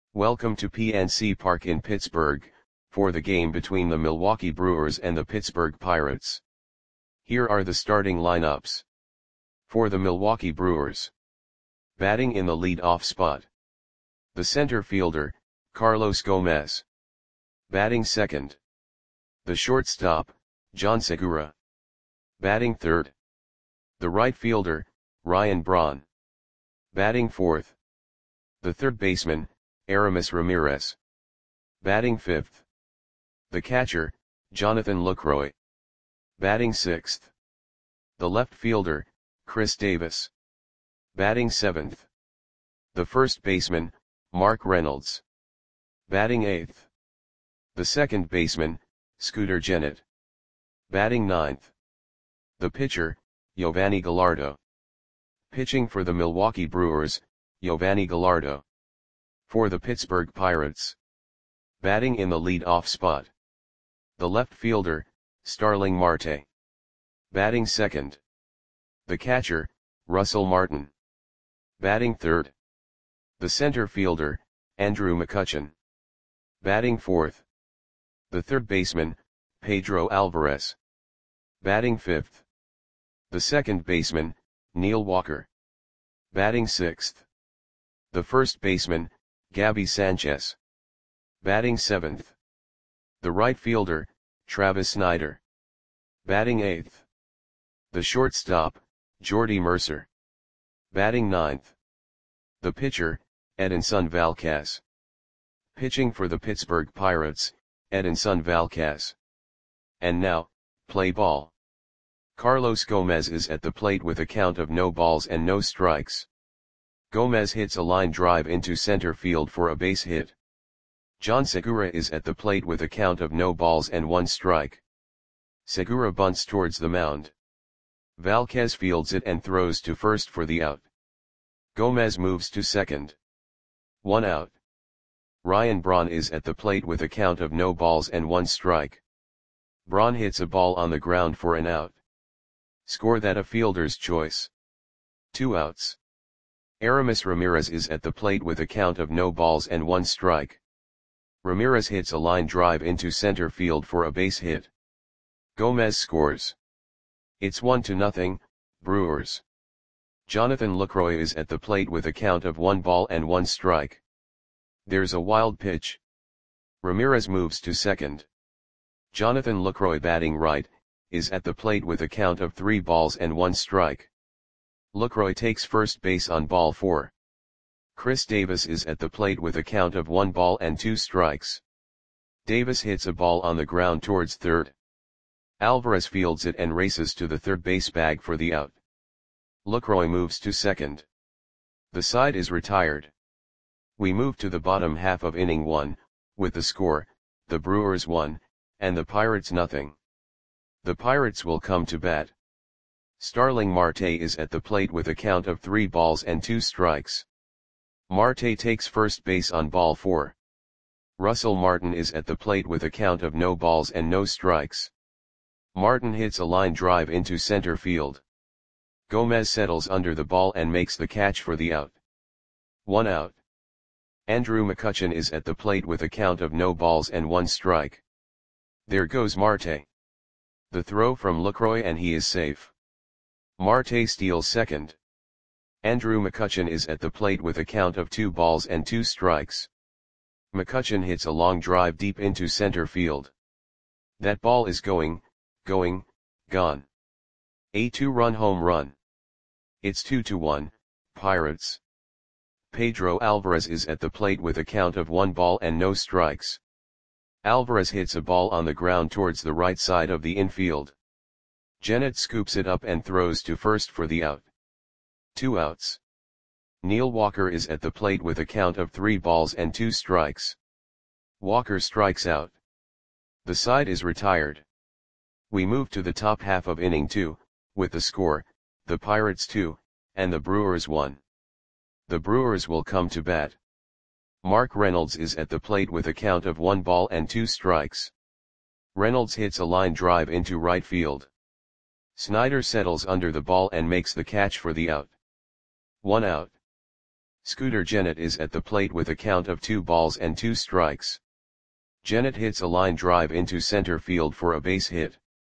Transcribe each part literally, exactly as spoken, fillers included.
Welcome to P N C Park in Pittsburgh, for the game between the Milwaukee Brewers and the Pittsburgh Pirates. Here are the starting lineups. For the Milwaukee Brewers. Batting in the lead-off spot. The center fielder, Carlos Gomez. Batting second. The shortstop, John Segura. Batting third. The right fielder, Ryan Braun. Batting fourth. The third baseman, Aramis Ramirez. Batting fifth. The catcher, Jonathan Lucroy. Batting sixth. The left fielder, Chris Davis. Batting seventh. The first baseman, Mark Reynolds. Batting eighth. The second baseman, Scooter Gennett. Batting ninth. The pitcher, Yovani Gallardo. Pitching for the Milwaukee Brewers, Yovani Gallardo. For the Pittsburgh Pirates. Batting in the lead-off spot. The left fielder, Starling Marte. Batting second. The catcher, Russell Martin. Batting third. The center fielder, Andrew McCutchen. Batting fourth. The third baseman, Pedro Alvarez. Batting fifth. The second baseman, Neil Walker. Batting sixth. The first baseman, Gabby Sanchez. Batting seventh. The right fielder, Travis Snyder. Batting eighth. The shortstop, Jordy Mercer. Batting ninth. The pitcher, Edinson Valquez. Pitching for the Pittsburgh Pirates, Edinson Valquez. And now, play ball. Carlos Gomez is at the plate with a count of no balls and no strikes. Gomez hits a line drive into center field for a base hit. John Segura is at the plate with a count of no balls and one strike. Segura bunts towards the mound. Valquez fields it and throws to first for the out. Gomez moves to second. One out. Ryan Braun is at the plate with a count of no balls and one strike. Braun hits a ball on the ground for an out. Score that a fielder's choice. Two outs. Aramis Ramirez is at the plate with a count of no balls and one strike. Ramirez hits a line drive into center field for a base hit. Gomez scores. It's one to nothing, Brewers. Jonathan Lucroy is at the plate with a count of one ball and one strike. There's a wild pitch. Ramirez moves to second. Jonathan Lucroy, batting right, is at the plate with a count of three balls and one strike. Lucroy takes first base on ball four. Chris Davis is at the plate with a count of one ball and two strikes. Davis hits a ball on the ground towards third. Alvarez fields it and races to the third base bag for the out. Lucroy moves to second. The side is retired. We move to the bottom half of inning one, with the score, the Brewers one, and the Pirates nothing. The Pirates will come to bat. Starling Marte is at the plate with a count of three balls and two strikes. Marte takes first base on ball four. Russell Martin is at the plate with a count of no balls and no strikes. Martin hits a line drive into center field. Gomez settles under the ball and makes the catch for the out. One out. Andrew McCutchen is at the plate with a count of no balls and one strike. There goes Marte. The throw from Lucroy and he is safe. Marte steals second. Andrew McCutchen is at the plate with a count of two balls and two strikes. McCutchen hits a long drive deep into center field. That ball is going, going, gone. A two-run home run. It's two to one, Pirates. Pedro Alvarez is at the plate with a count of one ball and no strikes. Alvarez hits a ball on the ground towards the right side of the infield. Gennett scoops it up and throws to first for the out. Two outs. Neil Walker is at the plate with a count of three balls and two strikes. Walker strikes out. The side is retired. We move to the top half of inning two, with the score, the Pirates two, and the Brewers one. The Brewers will come to bat. Mark Reynolds is at the plate with a count of one ball and two strikes. Reynolds hits a line drive into right field. Snyder settles under the ball and makes the catch for the out. One out. Scooter Gennett is at the plate with a count of two balls and two strikes. Gennett hits a line drive into center field for a base hit.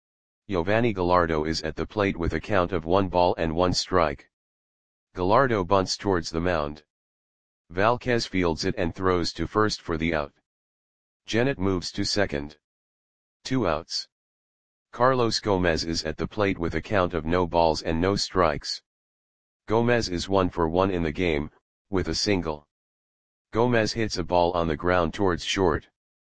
Yovani Gallardo is at the plate with a count of one ball and one strike. Gallardo bunts towards the mound. Valquez fields it and throws to first for the out. Gennett moves to second. Two outs. Carlos Gomez is at the plate with a count of no balls and no strikes. Gomez is one for one in the game, with a single. Gomez hits a ball on the ground towards short.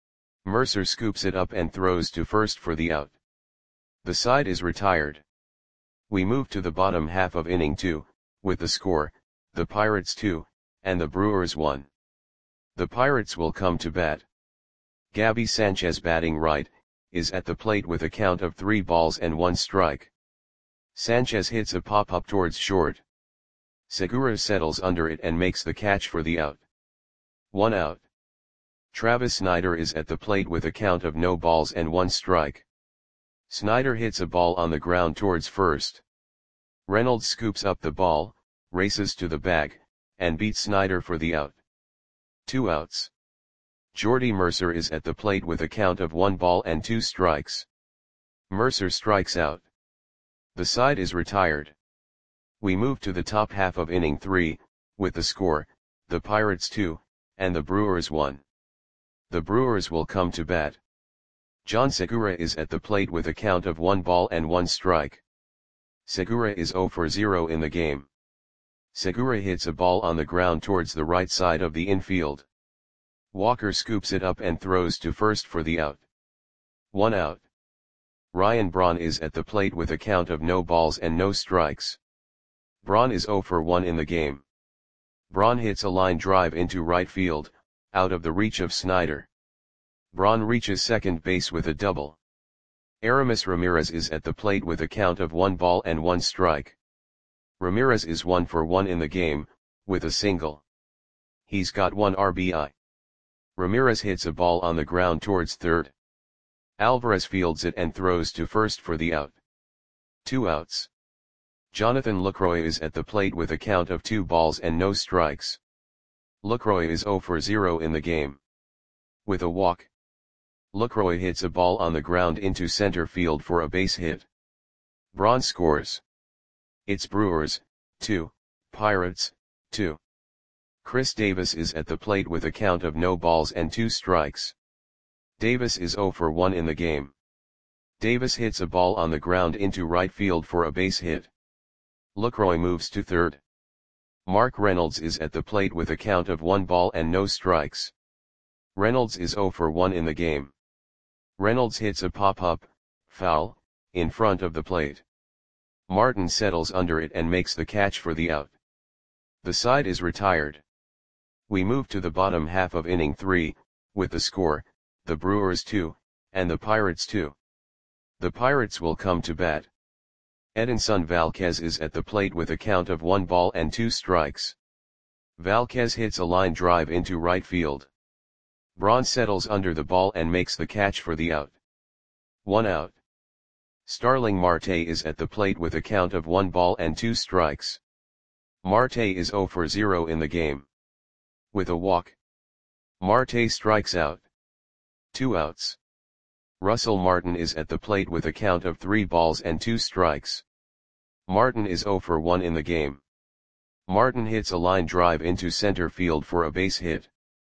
Mercer scoops it up and throws to first for the out. The side is retired. We move to the bottom half of inning two, with the score, the Pirates two, and the Brewers one. The Pirates will come to bat. Gabby Sanchez, batting right, is at the plate with a count of three balls and one strike. Sanchez hits a pop-up towards short. Segura settles under it and makes the catch for the out. One out. Travis Snider is at the plate with a count of no balls and one strike. Snider hits a ball on the ground towards first. Reynolds scoops up the ball, races to the bag, and beats Snider for the out. Two outs. Jordy Mercer is at the plate with a count of one ball and two strikes. Mercer strikes out. The side is retired. We move to the top half of inning three, with the score, the Pirates two, and the Brewers one. The Brewers will come to bat. John Segura is at the plate with a count of one ball and one strike. Segura is zero for zero in the game. Segura hits a ball on the ground towards the right side of the infield. Walker scoops it up and throws to first for the out. One out. Ryan Braun is at the plate with a count of no balls and no strikes. Braun is zero for one in the game. Braun hits a line drive into right field, out of the reach of Snider. Braun reaches second base with a double. Aramis Ramirez is at the plate with a count of one ball and one strike. Ramirez is one for one in the game, with a single. He's got one R B I. Ramirez hits a ball on the ground towards third. Alvarez fields it and throws to first for the out. Two outs. Jonathan Lucroy is at the plate with a count of two balls and no strikes. Lucroy is zero for zero in the game. With a walk. Lucroy hits a ball on the ground into center field for a base hit. Braun scores. It's Brewers, two, Pirates, two. Chris Davis is at the plate with a count of no balls and two strikes. Davis is zero for one in the game. Davis hits a ball on the ground into right field for a base hit. Lucroy moves to third. Mark Reynolds is at the plate with a count of one ball and no strikes. Reynolds is zero for one in the game. Reynolds hits a pop-up, foul, in front of the plate. Martin settles under it and makes the catch for the out. The side is retired. We move to the bottom half of inning three, with the score, the Brewers two, and the Pirates two. The Pirates will come to bat. Edinson Valquez is at the plate with a count of one ball and two strikes. Valquez hits a line drive into right field. Braun settles under the ball and makes the catch for the out. One out. Starling Marte is at the plate with a count of one ball and two strikes. Marte is zero for zero in the game. With a walk. Marte strikes out. Two outs. Russell Martin is at the plate with a count of three balls and two strikes. Martin is zero for one in the game. Martin hits a line drive into center field for a base hit.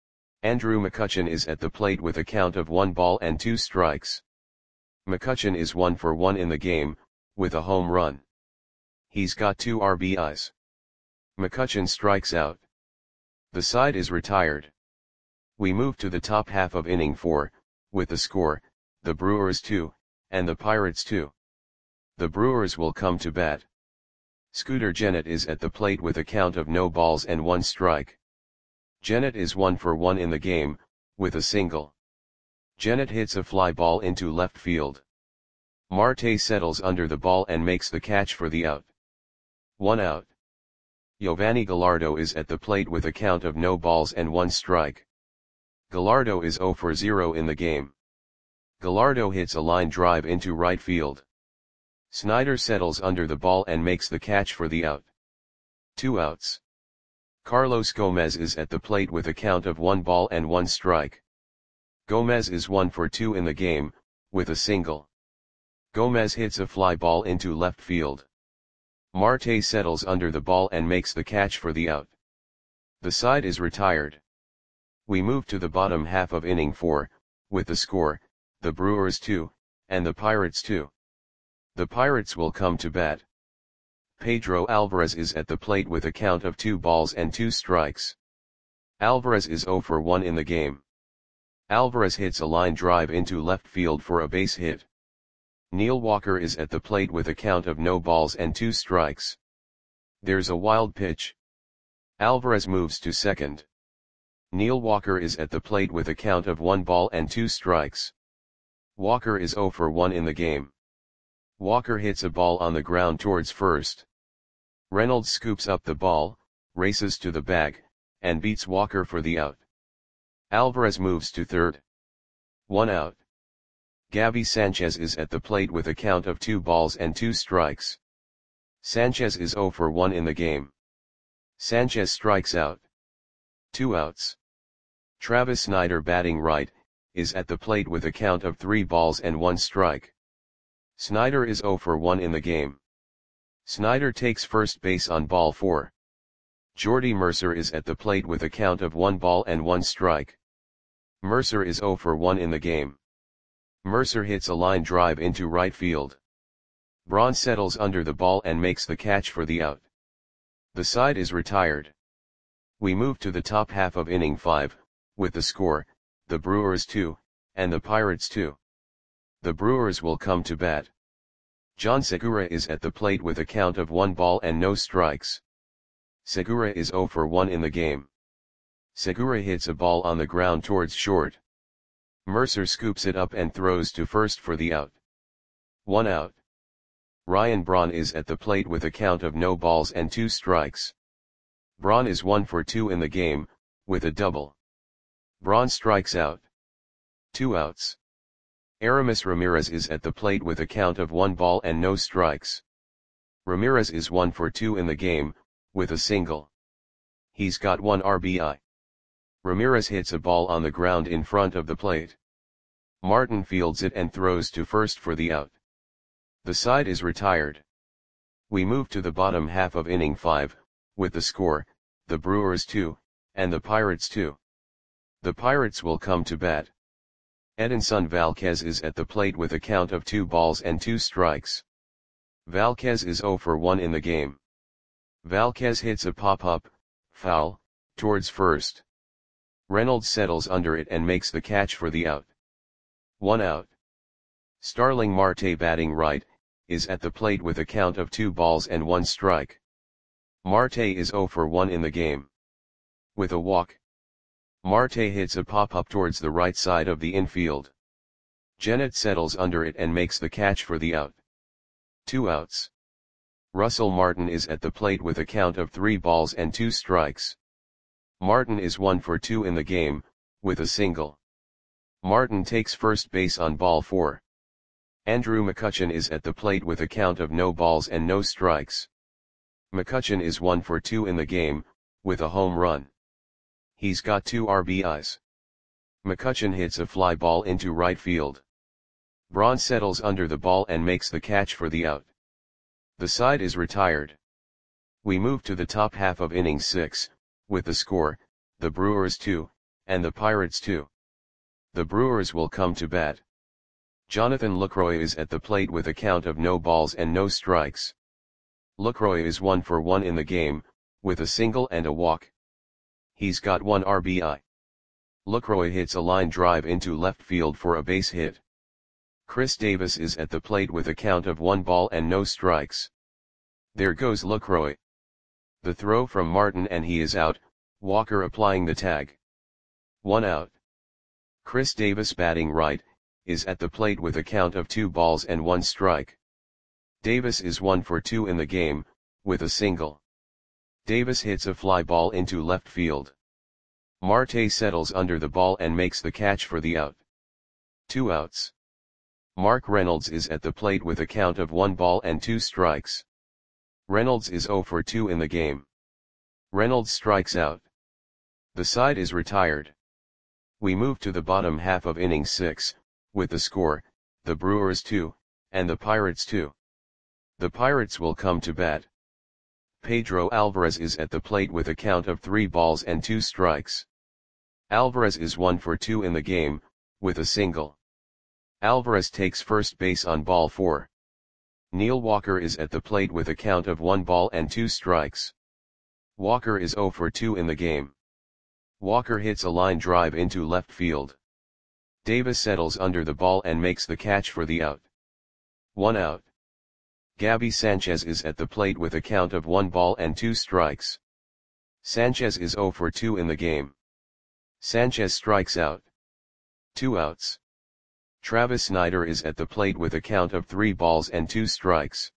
Andrew McCutchen is at the plate with a count of one ball and two strikes. McCutchen is one for one in the game, with a home run. He's got two R B Is. McCutchen strikes out. The side is retired. We move to the top half of inning four, with the score, the Brewers two, and the Pirates two. The Brewers will come to bat. Scooter Gennett is at the plate with a count of no balls and one strike. Gennett is one for one in the game, with a single. Gennett hits a fly ball into left field. Marte settles under the ball and makes the catch for the out. One out. Yovani Gallardo is at the plate with a count of no balls and one strike. Gallardo is zero for zero in the game. Gallardo hits a line drive into right field. Snider settles under the ball and makes the catch for the out. Two outs. Carlos Gomez is at the plate with a count of one ball and one strike. Gomez is one for two in the game, with a single. Gomez hits a fly ball into left field. Marte settles under the ball and makes the catch for the out. The side is retired. We move to the bottom half of inning four, with the score, the Brewers two, and the Pirates two. The Pirates will come to bat. Pedro Alvarez is at the plate with a count of two balls and two strikes. Alvarez is zero for one in the game. Alvarez hits a line drive into left field for a base hit. Neil Walker is at the plate with a count of no balls and two strikes. There's a wild pitch. Alvarez moves to second. Neil Walker is at the plate with a count of one ball and two strikes. Walker is zero for one in the game. Walker hits a ball on the ground towards first. Reynolds scoops up the ball, races to the bag, and beats Walker for the out. Alvarez moves to third. One out. Gabby Sanchez is at the plate with a count of two balls and two strikes. Sanchez is zero for one in the game. Sanchez strikes out. Two outs. Travis Snider, batting right, is at the plate with a count of three balls and one strike. Snider is zero for one in the game. Snider takes first base on ball four. Jordy Mercer is at the plate with a count of one ball and one strike. Mercer is zero for one in the game. Mercer hits a line drive into right field. Braun settles under the ball and makes the catch for the out. The side is retired. We move to the top half of inning five, with the score, the Brewers two, and the Pirates two. The Brewers will come to bat. John Segura is at the plate with a count of one ball and no strikes. Segura is zero for one in the game. Segura hits a ball on the ground towards short. Mercer scoops it up and throws to first for the out. One out. Ryan Braun is at the plate with a count of no balls and two strikes. Braun is one for two in the game, with a double. Braun strikes out. Two outs. Aramis Ramirez is at the plate with a count of one ball and no strikes. Ramirez is one for two in the game, with a single. He's got one R B I. Ramirez hits a ball on the ground in front of the plate. Martin fields it and throws to first for the out. The side is retired. We move to the bottom half of inning five, with the score, the Brewers two, and the Pirates two. The Pirates will come to bat. Edinson Valquez is at the plate with a count of two balls and two strikes. Valquez is zero for one in the game. Valquez hits a pop-up, foul, towards first. Reynolds settles under it and makes the catch for the out. One out. Starling Marte, batting right, is at the plate with a count of two balls and one strike. Marte is zero for one in the game. With a walk. Marte hits a pop-up towards the right side of the infield. Gennett settles under it and makes the catch for the out. Two outs. Russell Martin is at the plate with a count of three balls and two strikes. Martin is one for two in the game, with a single. Martin takes first base on ball four. Andrew McCutchen is at the plate with a count of no balls and no strikes. McCutchen is one for two in the game, with a home run. He's got two R B Is. McCutchen hits a fly ball into right field. Braun settles under the ball and makes the catch for the out. The side is retired. We move to the top half of inning six, with the score, the Brewers two, and the Pirates two. The Brewers will come to bat. Jonathan Lucroy is at the plate with a count of no balls and no strikes. Lucroy is one for one in the game, with a single and a walk. He's got one R B I. Lucroy hits a line drive into left field for a base hit. Chris Davis is at the plate with a count of one ball and no strikes. There goes Lucroy. The throw from Martin and he is out, Walker applying the tag. One out. Chris Davis, batting right, is at the plate with a count of two balls and one strike. Davis is one for two in the game, with a single. Davis hits a fly ball into left field. Marte settles under the ball and makes the catch for the out. Two outs. Mark Reynolds is at the plate with a count of one ball and two strikes. Reynolds is zero for two in the game. Reynolds strikes out. The side is retired. We move to the bottom half of inning six, with the score, the Brewers two, and the Pirates two. The Pirates will come to bat. Pedro Alvarez is at the plate with a count of three balls and two strikes. Alvarez is one for two in the game, with a single. Alvarez takes first base on ball four. Neil Walker is at the plate with a count of one ball and two strikes. Walker is zero for two in the game. Walker hits a line drive into left field. Davis settles under the ball and makes the catch for the out. One out. Gabby Sanchez is at the plate with a count of one ball and two strikes. Sanchez is zero for two in the game. Sanchez strikes out. Two outs. Travis Snider is at the plate with a count of three balls and two strikes.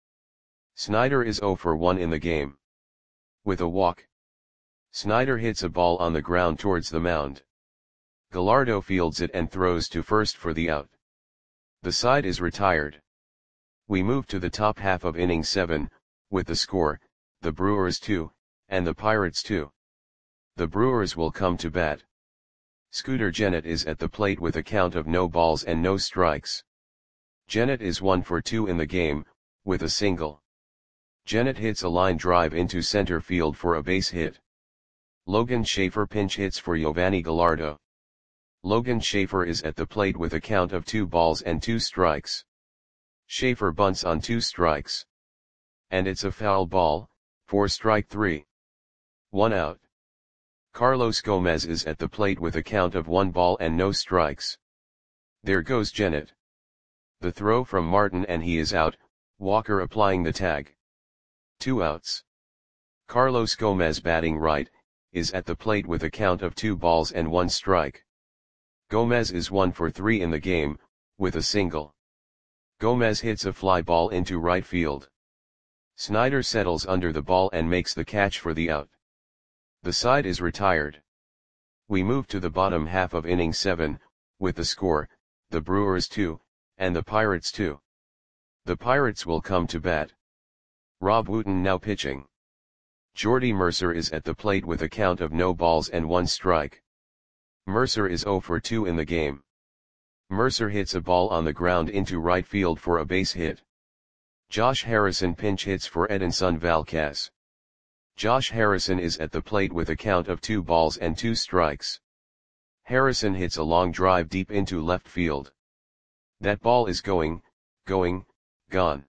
Snider is zero for one in the game. With a walk. Snider hits a ball on the ground towards the mound. Gallardo fields it and throws to first for the out. The side is retired. We move to the top half of inning seven, with the score, the Brewers two, and the Pirates two. The Brewers will come to bat. Scooter Gennett is at the plate with a count of no balls and no strikes. Gennett is one for two in the game, with a single. Gennett hits a line drive into center field for a base hit. Logan Schaefer pinch hits for Giovanni Gallardo. Logan Schaefer is at the plate with a count of two balls and two strikes. Schaefer bunts on two strikes. And it's a foul ball, for strike three. One out. Carlos Gomez is at the plate with a count of one ball and no strikes. There goes Gennett. The throw from Martin and he is out, Walker applying the tag. Two outs. Carlos Gomez batting right, is at the plate with a count of two balls and one strike. Gomez is one for three in the game, with a single. Gomez hits a fly ball into right field. Snider settles under the ball and makes the catch for the out. The side is retired. We move to the bottom half of inning seven, with the score, the Brewers two, and the Pirates two. The Pirates will come to bat. Rob Wooten now pitching. Jordy Mercer is at the plate with a count of no balls and one strike. Mercer is zero for two in the game. Mercer hits a ball on the ground into right field for a base hit. Josh Harrison pinch hits for Edinson Valquez. Josh Harrison is at the plate with a count of two balls and two strikes. Harrison hits a long drive deep into left field. That ball is going, going, gone.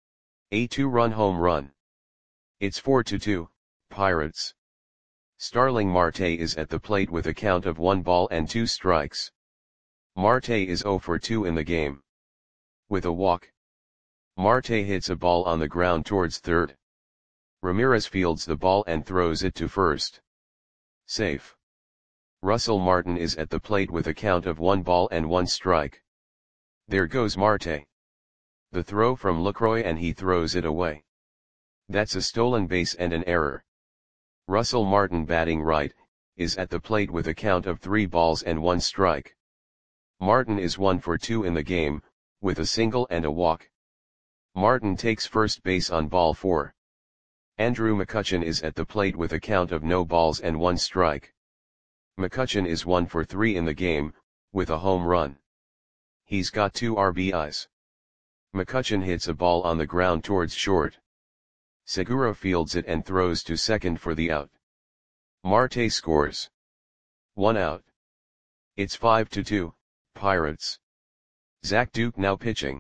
A two-run home run. It's four to two, Pirates. Starling Marte is at the plate with a count of one ball and two strikes. Marte is zero for two in the game. With a walk. Marte hits a ball on the ground towards third. Ramirez fields the ball and throws it to first. Safe. Russell Martin is at the plate with a count of one ball and one strike. There goes Marte. The throw from Lucroy and he throws it away. That's a stolen base and an error. Russell Martin batting right, is at the plate with a count of three balls and one strike. Martin is one for two in the game, with a single and a walk. Martin takes first base on ball four. Andrew McCutchen is at the plate with a count of no balls and one strike. McCutchen is one for three in the game, with a home run. He's got two R B Is. McCutchen hits a ball on the ground towards short. Segura fields it and throws to second for the out. Marte scores. One out. It's five to two, Pirates. Zach Duke now pitching.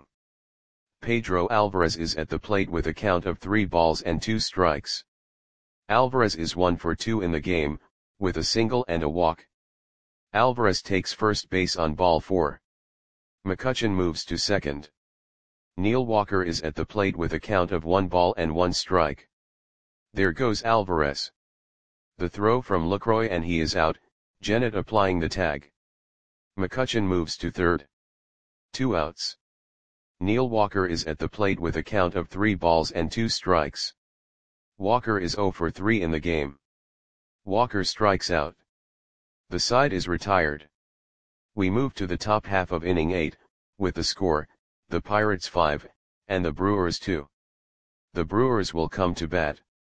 Pedro Alvarez is at the plate with a count of three balls and two strikes. Alvarez is one for two in the game, with a single and a walk. Alvarez takes first base on ball four. McCutchen moves to second. Neil Walker is at the plate with a count of one ball and one strike. There goes Alvarez. The throw from Lucroy and he is out, Gennett applying the tag. McCutchen moves to third. Two outs. Neil Walker is at the plate with a count of three balls and two strikes. Walker is zero for three in the game. Walker strikes out. The side is retired. We move to the top half of inning eight, with the score, the Pirates five, and the Brewers two. The Brewers will come to bat.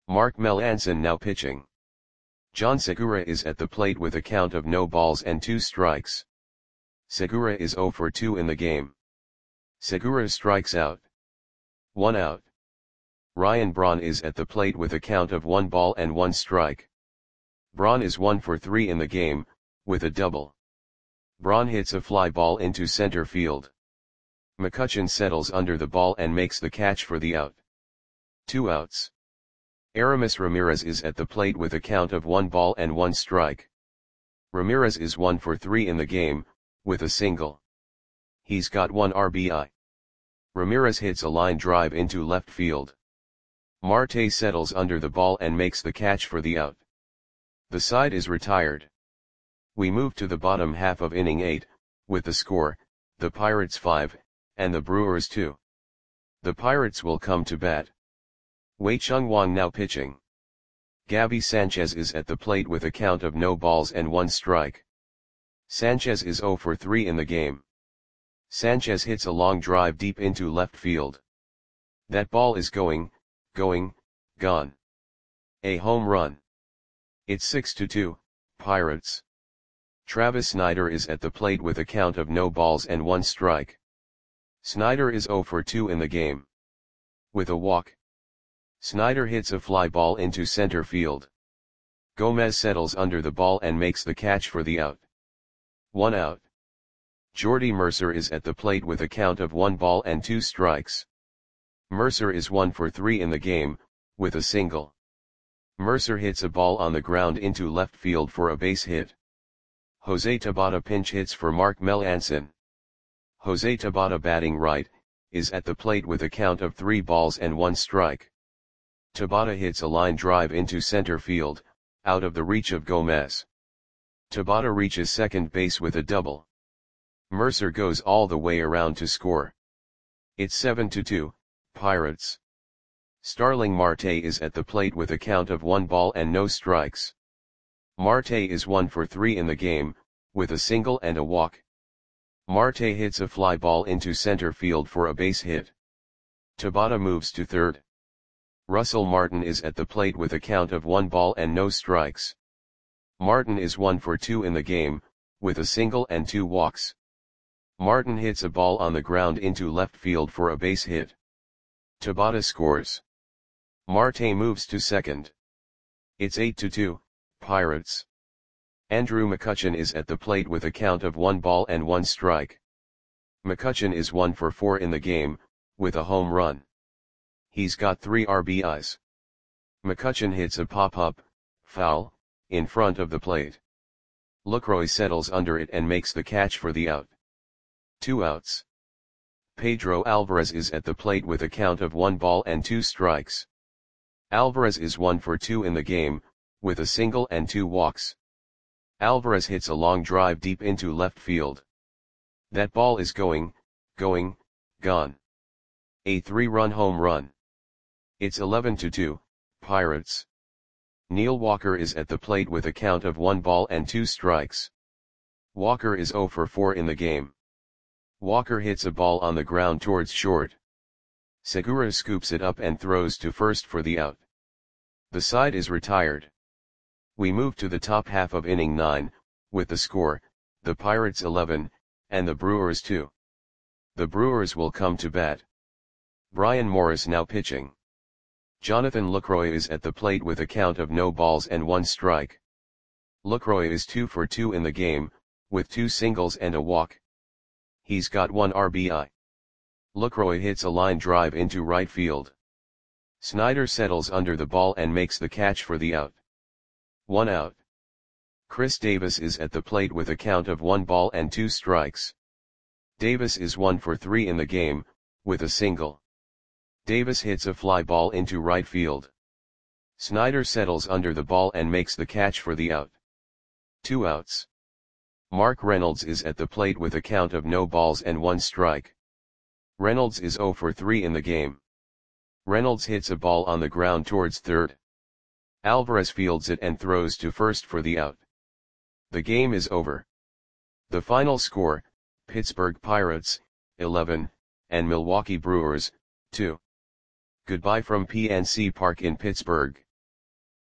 Mark Melancon now pitching. John Segura is at the plate with a count of no balls and two strikes. Segura is zero for two in the game. Segura strikes out. One out. Ryan Braun is at the plate with a count of one ball and one strike. Braun is one for three in the game, with a double. Braun hits a fly ball into center field. McCutchen settles under the ball and makes the catch for the out. Two outs. Aramis Ramirez is at the plate with a count of one ball and one strike. Ramirez is one for three in the game, with a single. He's got one R B I. Ramirez hits a line drive into left field. Marte settles under the ball and makes the catch for the out. The side is retired. We move to the bottom half of inning eight, with the score, the Pirates five, and the Brewers two. The Pirates will come to bat. Wei Chung Wang now pitching. Gabby Sanchez is at the plate with a count of no balls and one strike. Sanchez is zero for three in the game. Sanchez hits a long drive deep into left field. That ball is going, going, gone. A home run. It's six to two, Pirates. Travis Snider is at the plate with a count of no balls and one strike. Snider is zero for two in the game. With a walk. Snider hits a fly ball into center field. Gomez settles under the ball and makes the catch for the out. One out. Jordy Mercer is at the plate with a count of one ball and two strikes. Mercer is one for three in the game, with a single. Mercer hits a ball on the ground into left field for a base hit. Jose Tabata pinch hits for Mark Melancon. Jose Tabata, batting right, is at the plate with a count of three balls and one strike. Tabata hits a line drive into center field, out of the reach of Gomez. Tabata reaches second base with a double. Mercer goes all the way around to score. It's seven to two, Pirates. Starling Marte is at the plate with a count of one ball and no strikes. Marte is one for three in the game, with a single and a walk. Marte hits a fly ball into center field for a base hit. Tabata moves to third. Russell Martin is at the plate with a count of one ball and no strikes. Martin is one for two in the game, with a single and two walks. Martin hits a ball on the ground into left field for a base hit. Tabata scores. Marte moves to second. It's eight to two, Pirates. Andrew McCutchen is at the plate with a count of one ball and one strike. McCutchen is one for four in the game, with a home run. He's got three R B Is. McCutchen hits a pop-up, foul, in front of the plate. Lucroy settles under it and makes the catch for the out. Two outs. Pedro Alvarez is at the plate with a count of one ball and two strikes. Alvarez is one for two in the game, with a single and two walks. Alvarez hits a long drive deep into left field. That ball is going, going, gone. A three-run home run. It's eleven to two, Pirates. Neil Walker is at the plate with a count of one ball and two strikes. Walker is zero for four in the game. Walker hits a ball on the ground towards short. Segura scoops it up and throws to first for the out. The side is retired. We move to the top half of inning nine, with the score, the Pirates eleven, and the Brewers two. The Brewers will come to bat. Brian Morris now pitching. Jonathan Lucroy is at the plate with a count of no balls and one strike. Lucroy is two for two in the game, with two singles and a walk. He's got one R B I. Lucroy hits a line drive into right field. Snider settles under the ball and makes the catch for the out. One out. Chris Davis is at the plate with a count of one ball and two strikes. Davis is one for three in the game, with a single. Davis hits a fly ball into right field. Snider settles under the ball and makes the catch for the out. Two outs. Mark Reynolds is at the plate with a count of no balls and one strike. Reynolds is zero for three in the game. Reynolds hits a ball on the ground towards third. Alvarez fields it and throws to first for the out. The game is over. The final score, Pittsburgh Pirates, eleven, and Milwaukee Brewers, two. Goodbye from P N C Park in Pittsburgh.